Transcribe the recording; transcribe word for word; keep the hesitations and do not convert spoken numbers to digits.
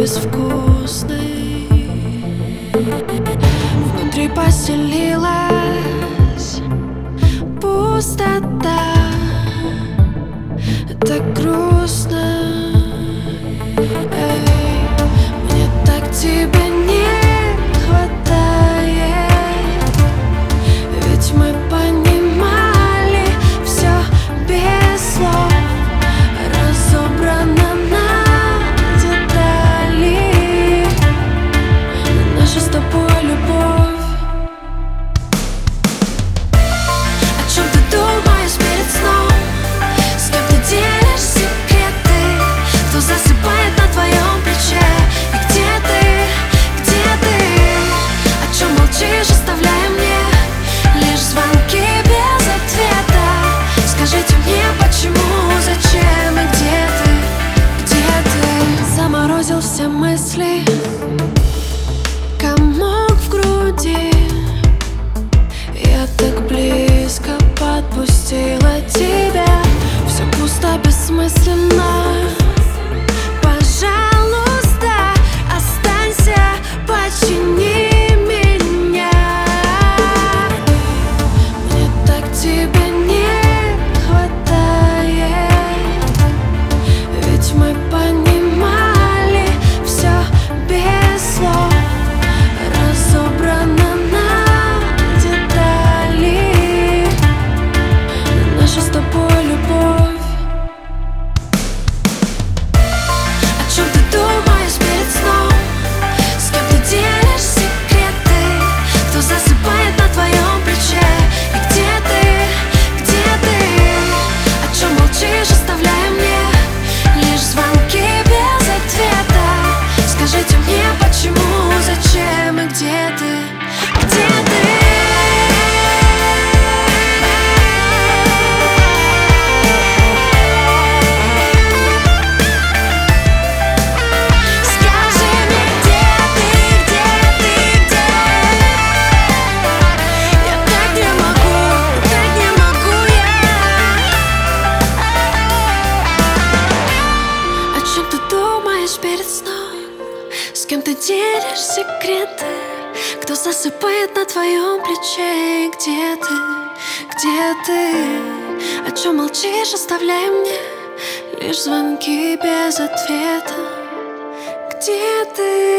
безвкусный. Внутри поселилась пустота. Так грустно. Эй, мне так тебя не хватает. Ведь мы понимали все без слов, разобрано на детали. Наша с тобой любовь. О чем ты думаешь перед сном? С кем ты делишь секреты? Кто засыпает на твоем плече? И где ты? Где ты? О чем молчишь, оставляя мне лишь звонки без ответа? Скажите мне, почему, зачем и где ты? Где ты? Заморозил все мысли, комок в груди. Я так близко подпустила тебя. Все пусто, бессмысленно. Пожалуйста, останься, почини меня. Мне так тебя не хватает. Ведь мы понимали все без слов, разобрано на детали. Наша с тобой любовь. О чем ты думаешь перед сном? С кем ты делишь секреты? Кто засыпает на твоем плече? И где ты? Где ты? О чем молчишь, оставляя мне лишь звонки без ответа? Скажите мне, почему, зачем и где ты? Где ты? Скажи мне, где ты, где ты, где? Я так не могу, так не могу я. О чем ты думаешь перед сном? С кем ты делишь секреты? Кто засыпает на твоем плече? И где ты? Где ты? О чем молчишь, оставляя мне лишь звонки без ответа? Где ты?